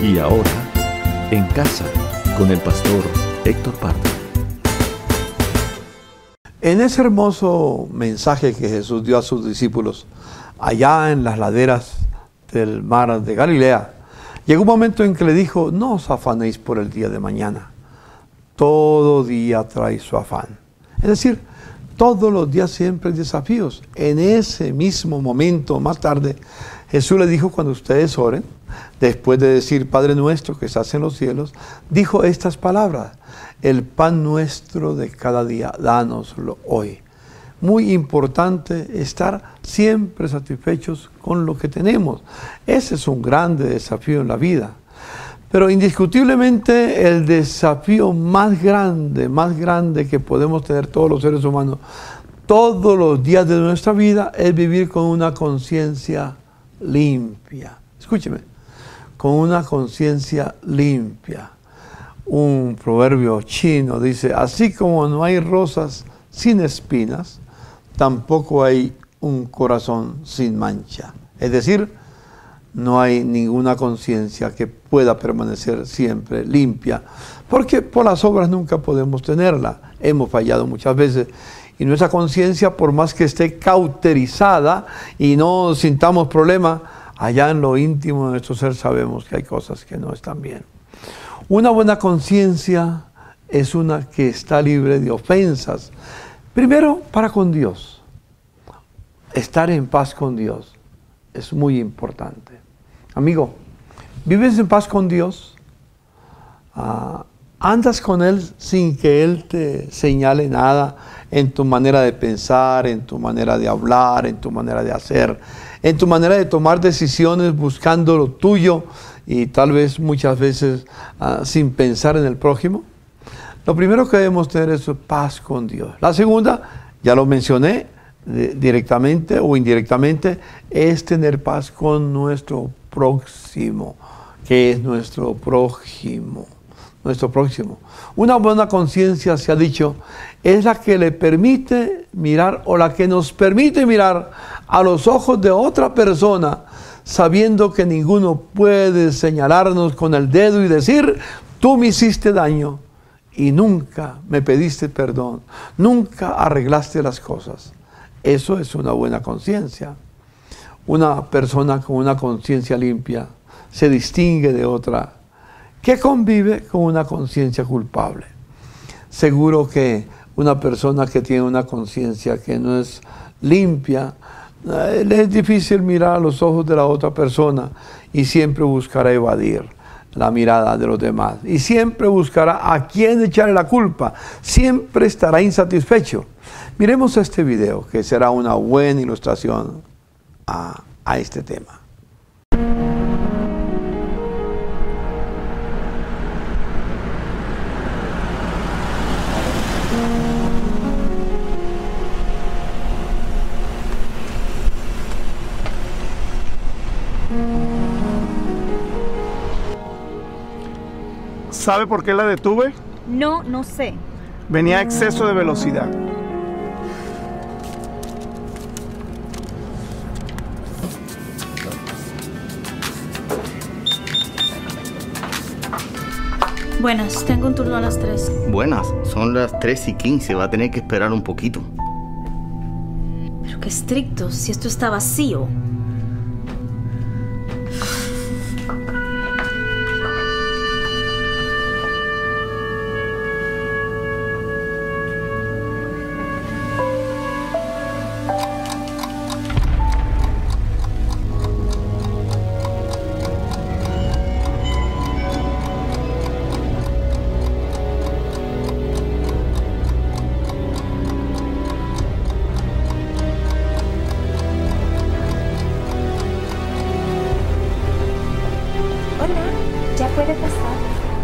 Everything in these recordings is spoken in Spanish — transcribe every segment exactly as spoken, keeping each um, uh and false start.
Y ahora, en casa, con el pastor Héctor Pardo. En ese hermoso mensaje que Jesús dio a sus discípulos, allá en las laderas del mar de Galilea, llegó un momento en que le dijo: no os afanéis por el día de mañana. Todo día trae su afán. Es decir, todos los días siempre hay desafíos. En ese mismo momento, más tarde, Jesús le dijo: cuando ustedes oren, después de decir Padre nuestro que estás en los cielos, dijo estas palabras: el pan nuestro de cada día, dánoslo hoy. Muy importante estar siempre satisfechos con lo que tenemos. Ese es un grande desafío en la vida. Pero indiscutiblemente el desafío más grande, más grande que podemos tener todos los seres humanos todos los días de nuestra vida es vivir con una conciencia limpia. Escúcheme, con una conciencia limpia. Un proverbio chino dice: así como no hay rosas sin espinas, tampoco hay un corazón sin mancha. Es decir, no hay ninguna conciencia que pueda permanecer siempre limpia, porque por las obras nunca podemos tenerla. Hemos fallado muchas veces y nuestra conciencia, por más que esté cauterizada y no sintamos problema, allá en lo íntimo de nuestro ser sabemos que hay cosas que no están bien. Una buena conciencia es una que está libre de ofensas. Primero, para con Dios. Estar en paz con Dios es muy importante. Amigo, ¿vives en paz con Dios? Uh, ¿Andas con Él sin que Él te señale nada en tu manera de pensar, en tu manera de hablar, en tu manera de hacer, en tu manera de tomar decisiones buscando lo tuyo y tal vez muchas veces uh, sin pensar en el prójimo? Lo primero que debemos tener es paz con Dios. La segunda, ya lo mencioné de, directamente o indirectamente, es tener paz con nuestro próximo, que es nuestro prójimo, nuestro próximo. Una buena conciencia, se ha dicho, es la que le permite mirar o la que nos permite mirar a los ojos de otra persona, sabiendo que ninguno puede señalarnos con el dedo y decir: tú me hiciste daño y nunca me pediste perdón, nunca arreglaste las cosas. Eso es una buena conciencia. Una persona con una conciencia limpia se distingue de otra que convive con una conciencia culpable. Seguro que una persona que tiene una conciencia que no es limpia, le es difícil mirar a los ojos de la otra persona y siempre buscará evadir la mirada de los demás. Y siempre buscará a quién echarle la culpa. Siempre estará insatisfecho. Miremos este video, que será una buena ilustración a, a este tema. ¿Sabe por qué la detuve? No, no sé. Venía a exceso de velocidad. Buenas, tengo un turno a las tres. Buenas, son las tres y quince, va a tener que esperar un poquito. Pero qué estricto, si esto está vacío. Ya puede pasar.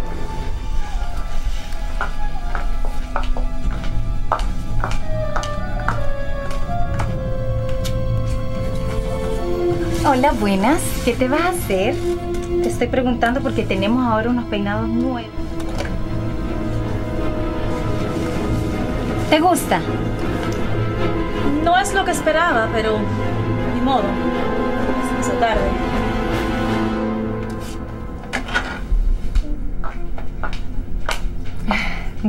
Hola, buenas. ¿Qué te vas a hacer? Te estoy preguntando porque tenemos ahora unos peinados nuevos. ¿Te gusta? No es lo que esperaba, pero ni modo. Se hizo tarde.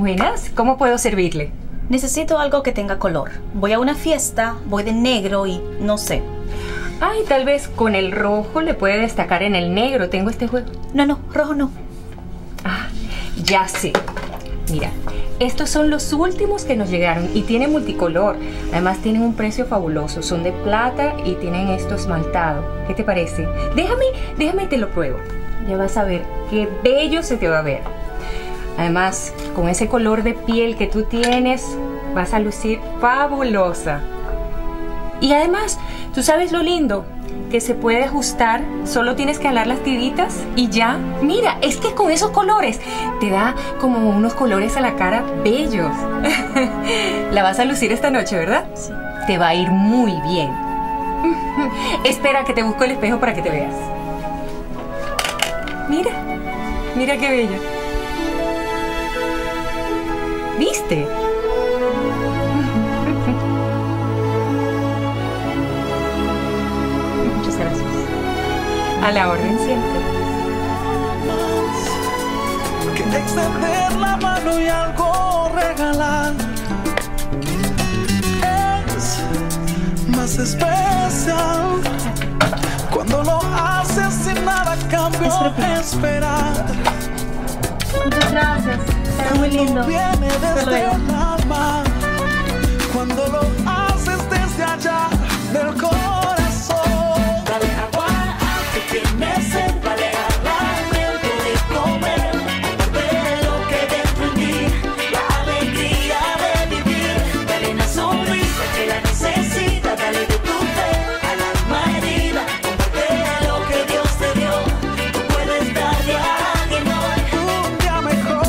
Buenas, ¿cómo puedo servirle? Necesito algo que tenga color. Voy a una fiesta, voy de negro y no sé. Ay, tal vez con el rojo le puede destacar en el negro. Tengo este juego. No, no, rojo no. Ah, ya sé. Mira, estos son los últimos que nos llegaron y tienen multicolor. Además tienen un precio fabuloso. Son de plata y tienen esto esmaltado. ¿Qué te parece? Déjame, déjame te lo pruebo. Ya vas a ver qué bello se te va a ver. Además, con ese color de piel que tú tienes, vas a lucir fabulosa. Y además, ¿tú sabes lo lindo? Que se puede ajustar, solo tienes que alar las tiritas y ya. Mira, es que con esos colores te da como unos colores a la cara bellos. La vas a lucir esta noche, ¿verdad? Sí. Te va a ir muy bien. Espera que te busco el espejo para que te veas. Mira, mira qué bella. ¿Viste? Muchas gracias. A la orden siempre. Que extender la mano y algo regalar es más especial cuando lo haces sin nada a cambio. Esperar. Muchas gracias. Está muy lindo. Viene desde el alma cuando lo haces desde allá del corazón. Dale agua a que tienes sed, dale alimento de comer, de lo que dentro en ti, la alegría de vivir. Dale una sonrisa que la necesita, dale de tu fe al alma herida. Comparte lo que Dios te dio, tú puedes darle a alguien hoy un día mejor.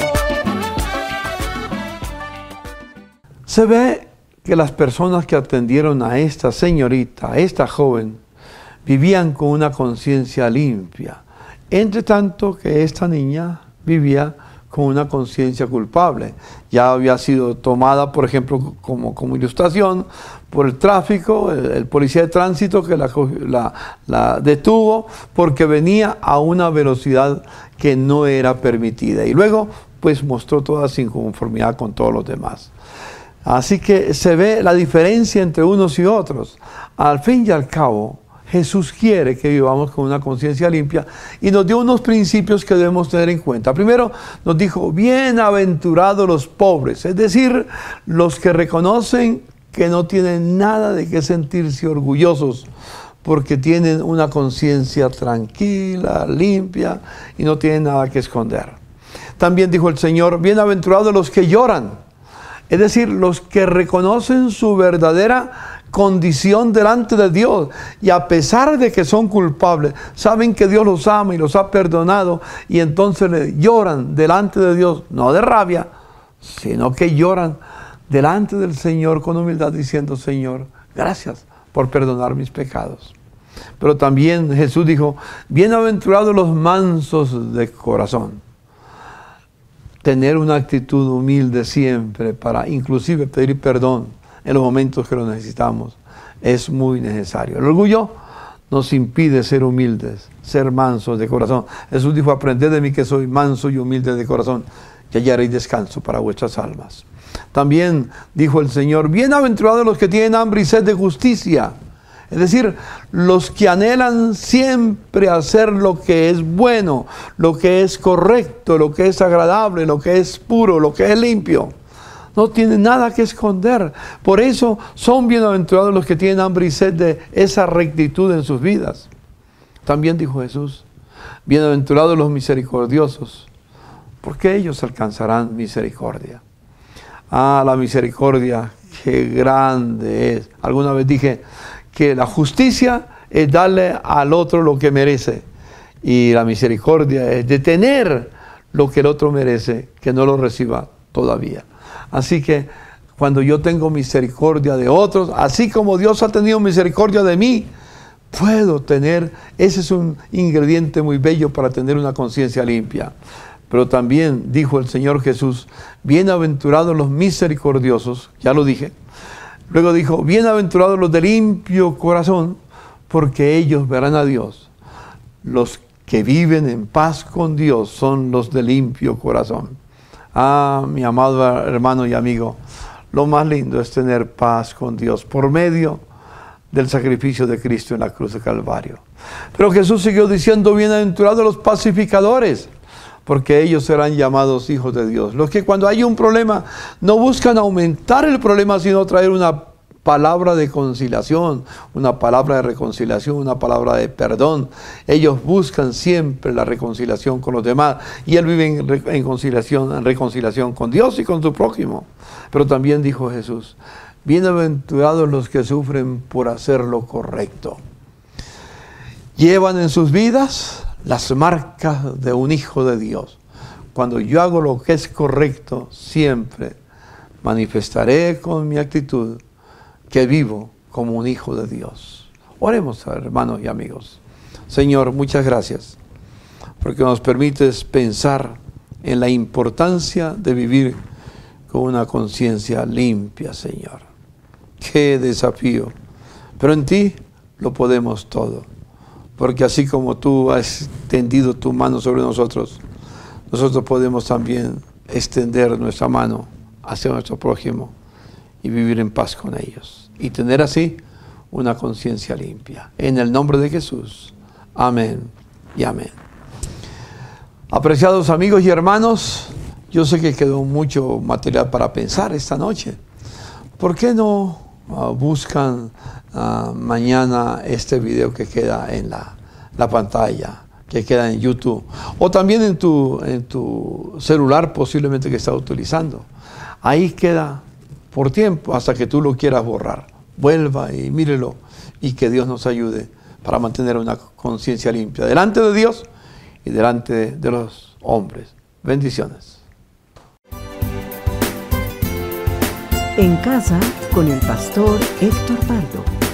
Se ve que las personas que atendieron a esta señorita, a esta joven, vivían con una conciencia limpia. Entre tanto que esta niña vivía con una conciencia culpable. Ya había sido tomada, por ejemplo, como, como ilustración por el tráfico, el, el policía de tránsito que la, la, la detuvo porque venía a una velocidad que no era permitida. Y luego, pues mostró toda su inconformidad con todos los demás. Así que se ve la diferencia entre unos y otros. Al fin y al cabo, Jesús quiere que vivamos con una conciencia limpia y nos dio unos principios que debemos tener en cuenta. Primero nos dijo, bienaventurados los pobres, es decir, los que reconocen que no tienen nada de qué sentirse orgullosos porque tienen una conciencia tranquila, limpia y no tienen nada que esconder. También dijo el Señor, bienaventurados los que lloran. Es decir, los que reconocen su verdadera condición delante de Dios y a pesar de que son culpables, saben que Dios los ama y los ha perdonado y entonces le lloran delante de Dios, no de rabia, sino que lloran delante del Señor con humildad diciendo, Señor, gracias por perdonar mis pecados. Pero también Jesús dijo, bienaventurados los mansos de corazón. Tener una actitud humilde siempre para inclusive pedir perdón en los momentos que lo necesitamos es muy necesario. El orgullo nos impide ser humildes, ser mansos de corazón. Jesús dijo, aprended de mí que soy manso y humilde de corazón y hallaréis descanso para vuestras almas. También dijo el Señor, bienaventurados los que tienen hambre y sed de justicia. Es decir, los que anhelan siempre hacer lo que es bueno, lo que es correcto, lo que es agradable, lo que es puro, lo que es limpio. No tienen nada que esconder. Por eso son bienaventurados los que tienen hambre y sed de esa rectitud en sus vidas. También dijo Jesús, bienaventurados los misericordiosos, porque ellos alcanzarán misericordia. Ah, la misericordia, qué grande es. Alguna vez dije que la justicia es darle al otro lo que merece y la misericordia es detener lo que el otro merece, que no lo reciba todavía. Así que cuando yo tengo misericordia de otros, así como Dios ha tenido misericordia de mí, puedo tener, ese es un ingrediente muy bello para tener una conciencia limpia. Pero también dijo el Señor Jesús, bienaventurados los misericordiosos, ya lo dije. Luego dijo, bienaventurados los de limpio corazón, porque ellos verán a Dios. Los que viven en paz con Dios son los de limpio corazón. Ah, mi amado hermano y amigo, lo más lindo es tener paz con Dios por medio del sacrificio de Cristo en la cruz de Calvario. Pero Jesús siguió diciendo, bienaventurados los pacificadores, porque ellos serán llamados hijos de Dios. Los que cuando hay un problema no buscan aumentar el problema, sino traer una palabra de conciliación, una palabra de reconciliación, una palabra de perdón. Ellos buscan siempre la reconciliación con los demás y Él vive en, re en, conciliación, en reconciliación con Dios y con su prójimo. Pero también dijo Jesús, bienaventurados los que sufren por hacer lo correcto. Llevan en sus vidas las marcas de un hijo de Dios. Cuando yo hago lo que es correcto, siempre manifestaré con mi actitud que vivo como un hijo de Dios. Oremos, hermanos y amigos. Señor, muchas gracias, porque nos permites pensar en la importancia de vivir con una conciencia limpia, Señor. ¡Qué desafío! Pero en ti lo podemos todo, porque así como tú has extendido tu mano sobre nosotros, nosotros podemos también extender nuestra mano hacia nuestro prójimo y vivir en paz con ellos. Y tener así una conciencia limpia. En el nombre de Jesús. Amén y amén. Apreciados amigos y hermanos, yo sé que quedó mucho material para pensar esta noche. ¿Por qué no uh, buscan uh, mañana este video que queda en la, la pantalla, que queda en YouTube? O también en tu, en tu celular posiblemente que estás utilizando. Ahí queda por tiempo hasta que tú lo quieras borrar. Vuelva y mírelo y que Dios nos ayude para mantener una conciencia limpia delante de Dios y delante de, de los hombres. Bendiciones. En casa con el pastor Héctor Pardo.